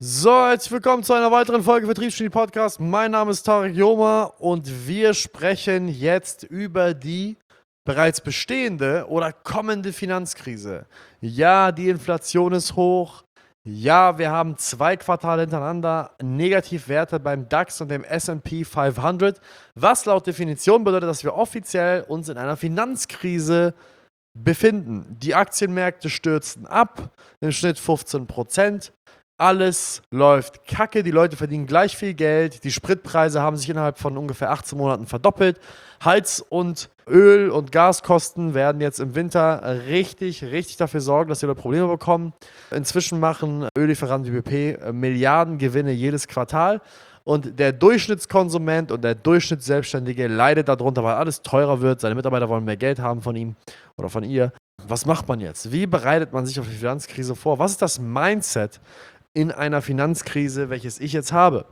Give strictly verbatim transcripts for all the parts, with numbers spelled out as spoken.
So, herzlich willkommen zu einer weiteren Folge Vertriebsgenie Podcast. Mein Name ist Tarek Joma und wir sprechen jetzt über die bereits bestehende oder kommende Finanzkrise. Ja, die Inflation ist hoch. Ja, wir haben zwei Quartale hintereinander Negativwerte beim DAX und dem S und P fünfhundert, was laut Definition bedeutet, dass wir offiziell uns in einer Finanzkrise befinden. Die Aktienmärkte stürzen ab, im Schnitt fünfzehn Prozent. Alles läuft kacke, die Leute verdienen gleich viel Geld, die Spritpreise haben sich innerhalb von ungefähr achtzehn Monaten verdoppelt. Heiz- und Öl- und Gaskosten werden jetzt im Winter richtig, richtig dafür sorgen, dass die Leute Probleme bekommen. Inzwischen machen Öllieferanten wie B P Milliardengewinne jedes Quartal. Und der Durchschnittskonsument und der Durchschnittsselbstständige leidet darunter, weil alles teurer wird. Seine Mitarbeiter wollen mehr Geld haben von ihm oder von ihr. Was macht man jetzt? Wie bereitet man sich auf die Finanzkrise vor? Was ist das Mindset in einer Finanzkrise, welches ich jetzt habe?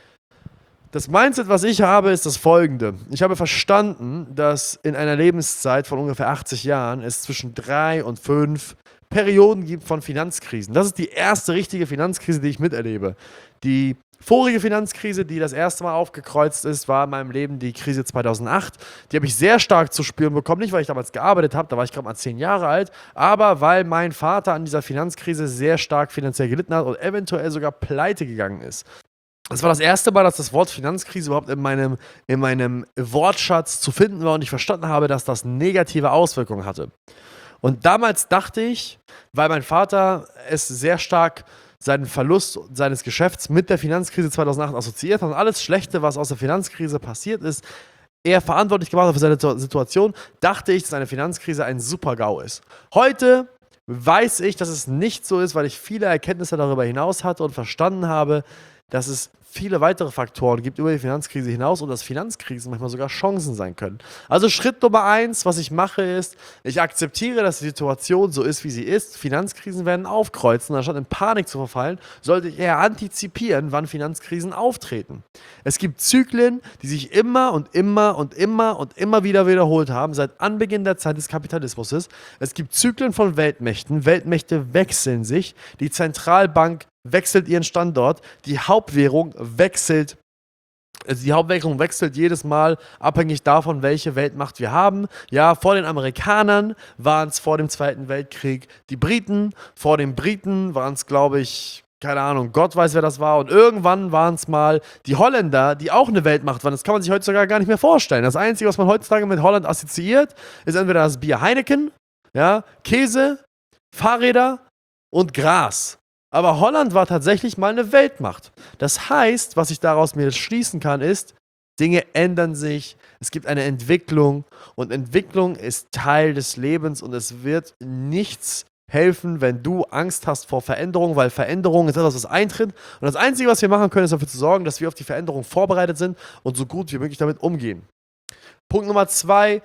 Das Mindset, was ich habe, ist das folgende. Ich habe verstanden, dass in einer Lebenszeit von ungefähr achtzig Jahren es zwischen drei und fünf Perioden gibt von Finanzkrisen. Das ist die erste richtige Finanzkrise, die ich miterlebe. Die vorige Finanzkrise, die das erste Mal aufgekreuzt ist, war in meinem Leben die Krise zweitausendacht. Die habe ich sehr stark zu spüren bekommen. Nicht, weil ich damals gearbeitet habe, da war ich gerade mal zehn Jahre alt, aber weil mein Vater an dieser Finanzkrise sehr stark finanziell gelitten hat und eventuell sogar pleite gegangen ist. Das war das erste Mal, dass das Wort Finanzkrise überhaupt in meinem, in meinem Wortschatz zu finden war und ich verstanden habe, dass das negative Auswirkungen hatte. Und damals dachte ich, weil mein Vater es sehr stark seinen Verlust seines Geschäfts mit der Finanzkrise zweitausendacht assoziiert hat und alles Schlechte, was aus der Finanzkrise passiert ist, er verantwortlich gemacht hat für seine Situation, dachte ich, dass eine Finanzkrise ein Super-GAU ist. Heute weiß ich, dass es nicht so ist, weil ich viele Erkenntnisse darüber hinaus hatte und verstanden habe, dass es viele weitere Faktoren gibt über die Finanzkrise hinaus und dass Finanzkrisen manchmal sogar Chancen sein können. Also Schritt Nummer eins, was ich mache, ist, ich akzeptiere, dass die Situation so ist, wie sie ist. Finanzkrisen werden aufkreuzen. Anstatt in Panik zu verfallen, sollte ich eher antizipieren, wann Finanzkrisen auftreten. Es gibt Zyklen, die sich immer und immer und immer und immer wieder wiederholt haben, seit Anbeginn der Zeit des Kapitalismus. Es gibt Zyklen von Weltmächten. Weltmächte wechseln sich. Die Zentralbank wechselt ihren Standort, die Hauptwährung wechselt, also die Hauptwährung wechselt jedes Mal, abhängig davon, welche Weltmacht wir haben. Ja, vor den Amerikanern waren es vor dem Zweiten Weltkrieg die Briten, vor den Briten waren es, glaube ich, keine Ahnung, Gott weiß, wer das war. Und irgendwann waren es mal die Holländer, die auch eine Weltmacht waren. Das kann man sich heutzutage gar nicht mehr vorstellen. Das Einzige, was man heutzutage mit Holland assoziiert, ist entweder das Bier Heineken, ja, Käse, Fahrräder und Gras. Aber Holland war tatsächlich mal eine Weltmacht. Das heißt, was ich daraus mir schließen kann, ist, Dinge ändern sich, es gibt eine Entwicklung und Entwicklung ist Teil des Lebens und es wird nichts helfen, wenn du Angst hast vor Veränderung, weil Veränderung ist etwas, was eintritt. Und das Einzige, was wir machen können, ist dafür zu sorgen, dass wir auf die Veränderung vorbereitet sind und so gut wie möglich damit umgehen. Punkt Nummer zwei.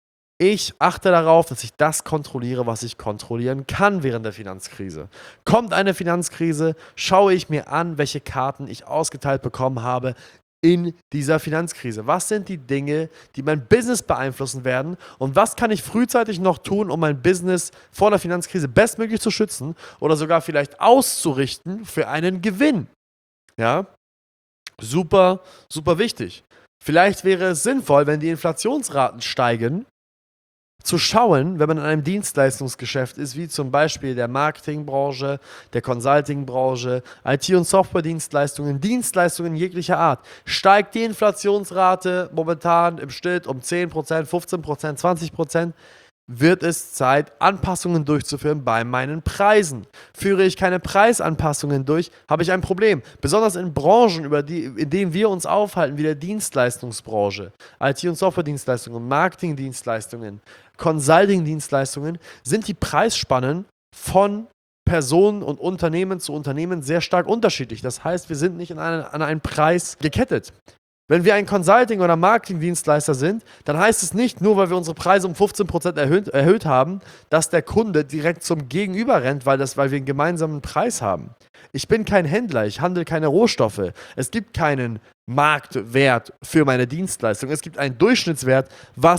Ich achte darauf, dass ich das kontrolliere, was ich kontrollieren kann während der Finanzkrise. Kommt eine Finanzkrise, schaue ich mir an, welche Karten ich ausgeteilt bekommen habe in dieser Finanzkrise. Was sind die Dinge, die mein Business beeinflussen werden und was kann ich frühzeitig noch tun, um mein Business vor der Finanzkrise bestmöglich zu schützen oder sogar vielleicht auszurichten für einen Gewinn. Ja, super, super wichtig. Vielleicht wäre es sinnvoll, wenn die Inflationsraten steigen, zu schauen, wenn man in einem Dienstleistungsgeschäft ist, wie zum Beispiel der Marketingbranche, der Consultingbranche, I T- und Software-Dienstleistungen, Dienstleistungen jeglicher Art, steigt die Inflationsrate momentan im Schnitt um zehn Prozent, fünfzehn Prozent, zwanzig Prozent, wird es Zeit, Anpassungen durchzuführen bei meinen Preisen. Führe ich keine Preisanpassungen durch, habe ich ein Problem. Besonders in Branchen, über die, in denen wir uns aufhalten, wie der Dienstleistungsbranche, I T- und Software-Dienstleistungen, Marketing-Dienstleistungen, Consulting-Dienstleistungen, sind die Preisspannen von Personen und Unternehmen zu Unternehmen sehr stark unterschiedlich. Das heißt, wir sind nicht an einen, an einen Preis gekettet. Wenn wir ein Consulting- oder Marketing-Dienstleister sind, dann heißt es nicht, nur weil wir unsere Preise um fünfzehn Prozent erhöht, erhöht haben, dass der Kunde direkt zum Gegenüber rennt, weil, das, weil wir einen gemeinsamen Preis haben. Ich bin kein Händler, ich handle keine Rohstoffe. Es gibt keinen Marktwert für meine Dienstleistung. Es gibt einen Durchschnittswert, was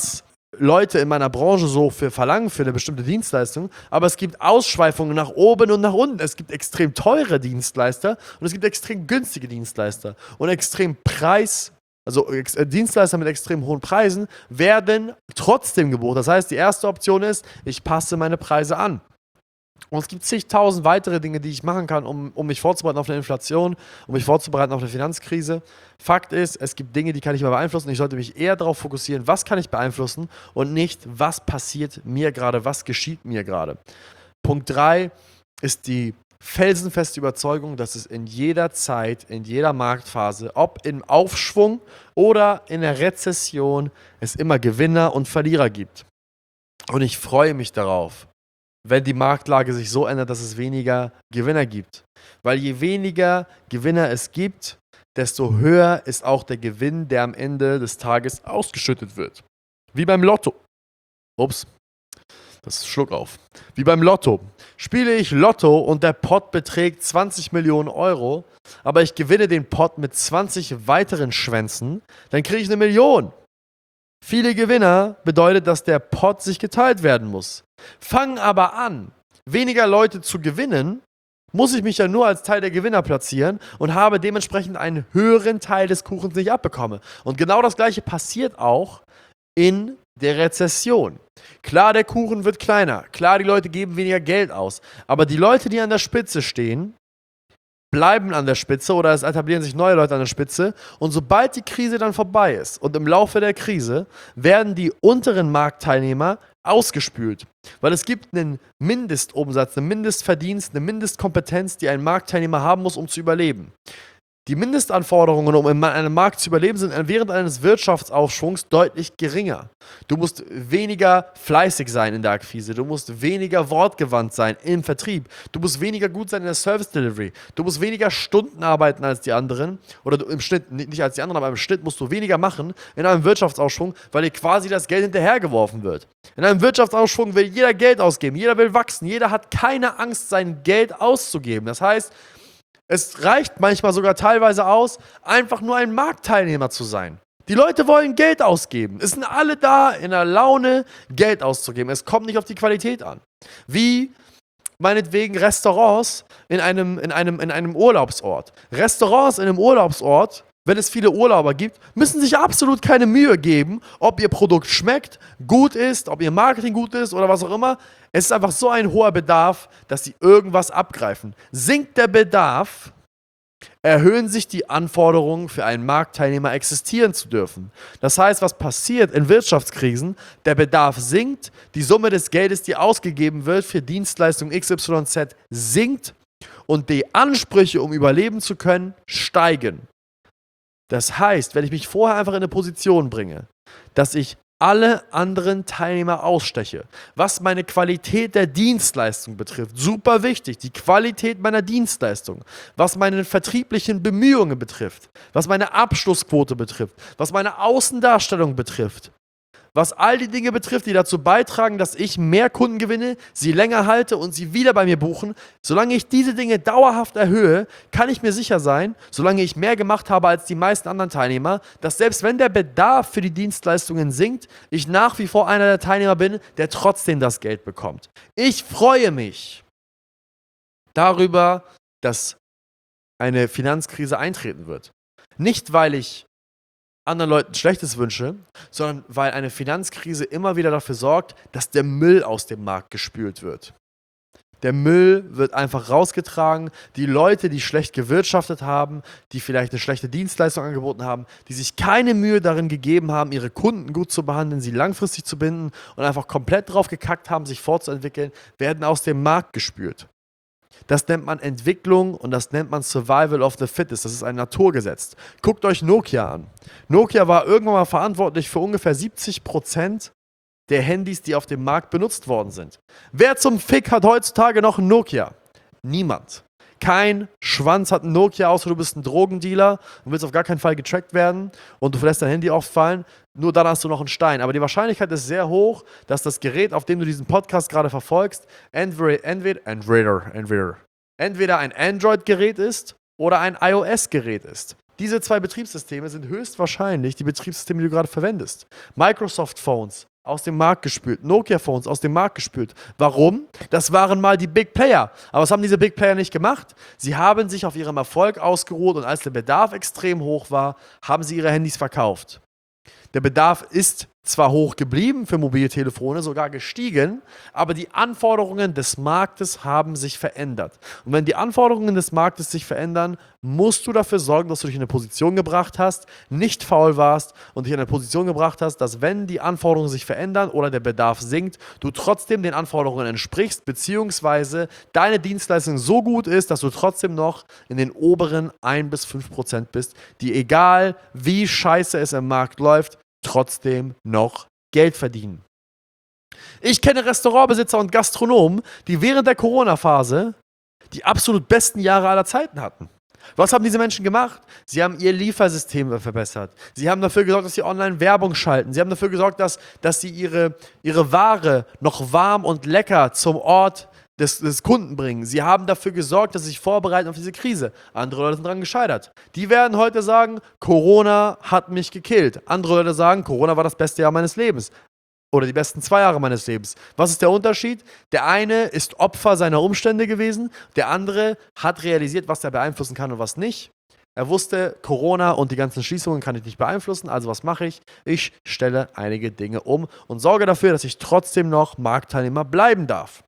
Leute in meiner Branche so für verlangen für eine bestimmte Dienstleistung, aber es gibt Ausschweifungen nach oben und nach unten. Es gibt extrem teure Dienstleister und es gibt extrem günstige Dienstleister. Und extrem Preis, also ex äh, Dienstleister mit extrem hohen Preisen werden trotzdem geboten. Das heißt, die erste Option ist, ich passe meine Preise an. Und es gibt zigtausend weitere Dinge, die ich machen kann, um, um mich vorzubereiten auf eine Inflation, um mich vorzubereiten auf eine Finanzkrise. Fakt ist, es gibt Dinge, die kann ich mal beeinflussen. Ich sollte mich eher darauf fokussieren, was kann ich beeinflussen und nicht, was passiert mir gerade, was geschieht mir gerade. Punkt drei ist die felsenfeste Überzeugung, dass es in jeder Zeit, in jeder Marktphase, ob im Aufschwung oder in der Rezession, es immer Gewinner und Verlierer gibt. Und ich freue mich darauf, wenn die Marktlage sich so ändert, dass es weniger Gewinner gibt. Weil je weniger Gewinner es gibt, desto höher ist auch der Gewinn, der am Ende des Tages ausgeschüttet wird. Wie beim Lotto. Ups, das ist Schluck auf. Wie beim Lotto. Spiele ich Lotto und der Pot beträgt zwanzig Millionen Euro, aber ich gewinne den Pot mit zwanzig weiteren Schwänzen, dann kriege ich eine Million. Viele Gewinner bedeutet, dass der Pot sich geteilt werden muss. Fangen aber an, weniger Leute zu gewinnen, muss ich mich ja nur als Teil der Gewinner platzieren und habe dementsprechend einen höheren Teil des Kuchens, den ich abbekomme. Und genau das Gleiche passiert auch in der Rezession. Klar, der Kuchen wird kleiner. Klar, die Leute geben weniger Geld aus. Aber die Leute, die an der Spitze stehen, bleiben an der Spitze oder es etablieren sich neue Leute an der Spitze. Und sobald die Krise dann vorbei ist und im Laufe der Krise werden die unteren Marktteilnehmer ausgespült. Weil es gibt einen Mindestumsatz, einen Mindestverdienst, eine Mindestkompetenz, die ein Marktteilnehmer haben muss, um zu überleben. Die Mindestanforderungen, um in einem Markt zu überleben, sind während eines Wirtschaftsaufschwungs deutlich geringer. Du musst weniger fleißig sein in der Akquise, du musst weniger wortgewandt sein im Vertrieb, du musst weniger gut sein in der Service Delivery, du musst weniger Stunden arbeiten als die anderen, oder du, im Schnitt, nicht als die anderen, aber im Schnitt musst du weniger machen in einem Wirtschaftsaufschwung, weil dir quasi das Geld hinterhergeworfen wird. In einem Wirtschaftsaufschwung will jeder Geld ausgeben, jeder will wachsen, jeder hat keine Angst, sein Geld auszugeben. Das heißt, es reicht manchmal sogar teilweise aus, einfach nur ein Marktteilnehmer zu sein. Die Leute wollen Geld ausgeben. Es sind alle da in der Laune, Geld auszugeben. Es kommt nicht auf die Qualität an. Wie meinetwegen Restaurants in einem, in einem, in einem Urlaubsort. Restaurants in einem Urlaubsort, wenn es viele Urlauber gibt, müssen sich absolut keine Mühe geben, ob ihr Produkt schmeckt, gut ist, ob ihr Marketing gut ist oder was auch immer. Es ist einfach so ein hoher Bedarf, dass sie irgendwas abgreifen. Sinkt der Bedarf, erhöhen sich die Anforderungen für einen Marktteilnehmer existieren zu dürfen. Das heißt, was passiert in Wirtschaftskrisen? Der Bedarf sinkt, die Summe des Geldes, die ausgegeben wird für Dienstleistung X Y Z, sinkt und die Ansprüche, um überleben zu können, steigen. Das heißt, wenn ich mich vorher einfach in eine Position bringe, dass ich alle anderen Teilnehmer aussteche, was meine Qualität der Dienstleistung betrifft, super wichtig, die Qualität meiner Dienstleistung, was meine vertrieblichen Bemühungen betrifft, was meine Abschlussquote betrifft, was meine Außendarstellung betrifft, was all die Dinge betrifft, die dazu beitragen, dass ich mehr Kunden gewinne, sie länger halte und sie wieder bei mir buchen. Solange ich diese Dinge dauerhaft erhöhe, kann ich mir sicher sein, solange ich mehr gemacht habe als die meisten anderen Teilnehmer, dass selbst wenn der Bedarf für die Dienstleistungen sinkt, ich nach wie vor einer der Teilnehmer bin, der trotzdem das Geld bekommt. Ich freue mich darüber, dass eine Finanzkrise eintreten wird. Nicht, weil ich anderen Leuten Schlechtes wünsche, sondern weil eine Finanzkrise immer wieder dafür sorgt, dass der Müll aus dem Markt gespült wird. Der Müll wird einfach rausgetragen. Die Leute, die schlecht gewirtschaftet haben, die vielleicht eine schlechte Dienstleistung angeboten haben, die sich keine Mühe darin gegeben haben, ihre Kunden gut zu behandeln, sie langfristig zu binden und einfach komplett drauf gekackt haben, sich fortzuentwickeln, werden aus dem Markt gespült. Das nennt man Entwicklung und das nennt man Survival of the Fittest. Das ist ein Naturgesetz. Guckt euch Nokia an. Nokia war irgendwann mal verantwortlich für ungefähr siebzig Prozent der Handys, die auf dem Markt benutzt worden sind. Wer zum Fick hat heutzutage noch ein Nokia? Niemand. Kein Schwanz hat ein Nokia, außer du bist ein Drogendealer und willst auf gar keinen Fall getrackt werden und du verlässt dein Handy oft fallen. Nur dann hast du noch einen Stein. Aber die Wahrscheinlichkeit ist sehr hoch, dass das Gerät, auf dem du diesen Podcast gerade verfolgst, entweder, entweder, entweder, entweder, entweder ein Android-Gerät ist oder ein iOS-Gerät ist. Diese zwei Betriebssysteme sind höchstwahrscheinlich die Betriebssysteme, die du gerade verwendest. Microsoft Phones aus dem Markt gespült. Nokia-Phones aus dem Markt gespült. Warum? Das waren mal die Big Player. Aber was haben diese Big Player nicht gemacht? Sie haben sich auf ihrem Erfolg ausgeruht und als der Bedarf extrem hoch war, haben sie ihre Handys verkauft. Der Bedarf ist zwar hoch geblieben für Mobiltelefone, sogar gestiegen, aber die Anforderungen des Marktes haben sich verändert. Und wenn die Anforderungen des Marktes sich verändern, musst du dafür sorgen, dass du dich in eine Position gebracht hast, nicht faul warst und dich in eine Position gebracht hast, dass wenn die Anforderungen sich verändern oder der Bedarf sinkt, du trotzdem den Anforderungen entsprichst, beziehungsweise deine Dienstleistung so gut ist, dass du trotzdem noch in den oberen ein bis fünf Prozent bist, die egal wie scheiße es im Markt läuft, trotzdem noch Geld verdienen. Ich kenne Restaurantbesitzer und Gastronomen, die während der Corona-Phase die absolut besten Jahre aller Zeiten hatten. Was haben diese Menschen gemacht? Sie haben ihr Liefersystem verbessert. Sie haben dafür gesorgt, dass sie online Werbung schalten. Sie haben dafür gesorgt, dass, dass sie ihre, ihre Ware noch warm und lecker zum Ort Des, des Kunden bringen. Sie haben dafür gesorgt, dass sie sich vorbereiten auf diese Krise. Andere Leute sind daran gescheitert. Die werden heute sagen, Corona hat mich gekillt. Andere Leute sagen, Corona war das beste Jahr meines Lebens. Oder die besten zwei Jahre meines Lebens. Was ist der Unterschied? Der eine ist Opfer seiner Umstände gewesen. Der andere hat realisiert, was er beeinflussen kann und was nicht. Er wusste, Corona und die ganzen Schließungen kann ich nicht beeinflussen. Also was mache ich? Ich stelle einige Dinge um und sorge dafür, dass ich trotzdem noch Marktteilnehmer bleiben darf.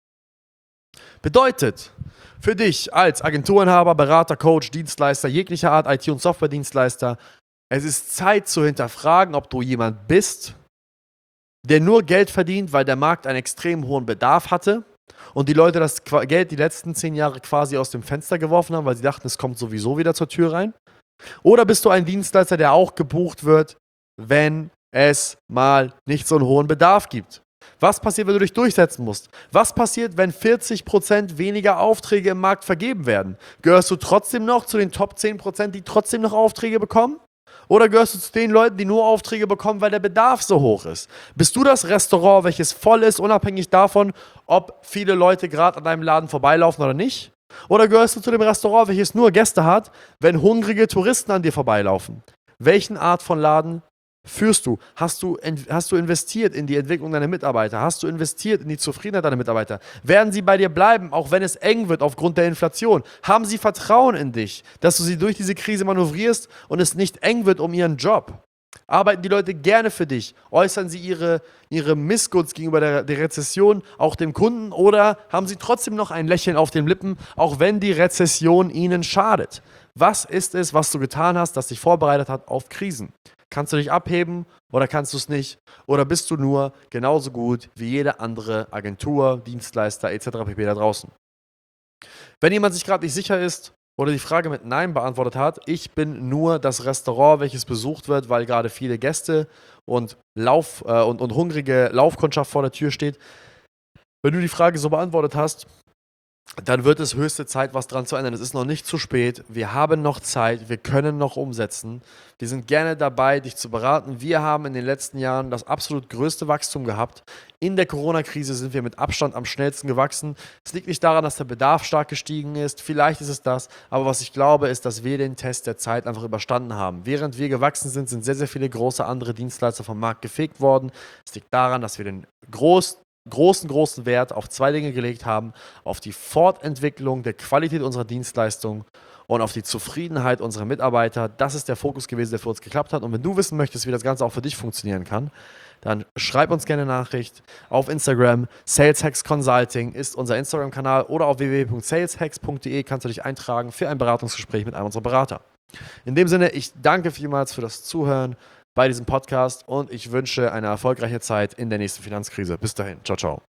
Bedeutet für dich als Agenturinhaber, Berater, Coach, Dienstleister, jeglicher Art I T- und Software-Dienstleister, es ist Zeit zu hinterfragen, ob du jemand bist, der nur Geld verdient, weil der Markt einen extrem hohen Bedarf hatte und die Leute das Geld die letzten zehn Jahre quasi aus dem Fenster geworfen haben, weil sie dachten, es kommt sowieso wieder zur Tür rein. Oder bist du ein Dienstleister, der auch gebucht wird, wenn es mal nicht so einen hohen Bedarf gibt? Was passiert, wenn du dich durchsetzen musst? Was passiert, wenn vierzig Prozent weniger Aufträge im Markt vergeben werden? Gehörst du trotzdem noch zu den Top zehn Prozent, die trotzdem noch Aufträge bekommen? Oder gehörst du zu den Leuten, die nur Aufträge bekommen, weil der Bedarf so hoch ist? Bist du das Restaurant, welches voll ist, unabhängig davon, ob viele Leute gerade an deinem Laden vorbeilaufen oder nicht? Oder gehörst du zu dem Restaurant, welches nur Gäste hat, wenn hungrige Touristen an dir vorbeilaufen? Welchen Art von Laden führst du? Hast du, hast du investiert in die Entwicklung deiner Mitarbeiter? Hast du investiert in die Zufriedenheit deiner Mitarbeiter? Werden sie bei dir bleiben, auch wenn es eng wird aufgrund der Inflation? Haben sie Vertrauen in dich, dass du sie durch diese Krise manövrierst und es nicht eng wird um ihren Job? Arbeiten die Leute gerne für dich? Äußern sie ihre, ihre Missgunst gegenüber der, der Rezession auch dem Kunden oder haben sie trotzdem noch ein Lächeln auf den Lippen, auch wenn die Rezession ihnen schadet? Was ist es, was du getan hast, das dich vorbereitet hat auf Krisen? Kannst du dich abheben oder kannst du es nicht? Oder bist du nur genauso gut wie jede andere Agentur, Dienstleister et cetera pp. Da draußen? Wenn jemand sich gerade nicht sicher ist oder die Frage mit Nein beantwortet hat, ich bin nur das Restaurant, welches besucht wird, weil gerade viele Gäste und, Lauf, äh, und, und hungrige Laufkundschaft vor der Tür steht. Wenn du die Frage so beantwortet hast, dann wird es höchste Zeit, was dran zu ändern. Es ist noch nicht zu spät. Wir haben noch Zeit. Wir können noch umsetzen. Wir sind gerne dabei, dich zu beraten. Wir haben in den letzten Jahren das absolut größte Wachstum gehabt. In der Corona-Krise sind wir mit Abstand am schnellsten gewachsen. Es liegt nicht daran, dass der Bedarf stark gestiegen ist. Vielleicht ist es das. Aber was ich glaube, ist, dass wir den Test der Zeit einfach überstanden haben. Während wir gewachsen sind, sind sehr, sehr viele große andere Dienstleister vom Markt gefegt worden. Es liegt daran, dass wir den großen großen, großen Wert auf zwei Dinge gelegt haben, auf die Fortentwicklung der Qualität unserer Dienstleistung und auf die Zufriedenheit unserer Mitarbeiter. Das ist der Fokus gewesen, der für uns geklappt hat. Und wenn du wissen möchtest, wie das Ganze auch für dich funktionieren kann, dann schreib uns gerne eine Nachricht auf Instagram. SalesHacks Consulting ist unser Instagram-Kanal oder auf w w w punkt saleshacks punkt d e kannst du dich eintragen für ein Beratungsgespräch mit einem unserer Berater. In dem Sinne, ich danke vielmals für das Zuhören bei diesem Podcast und ich wünsche eine erfolgreiche Zeit in der nächsten Finanzkrise. Bis dahin. Ciao, ciao.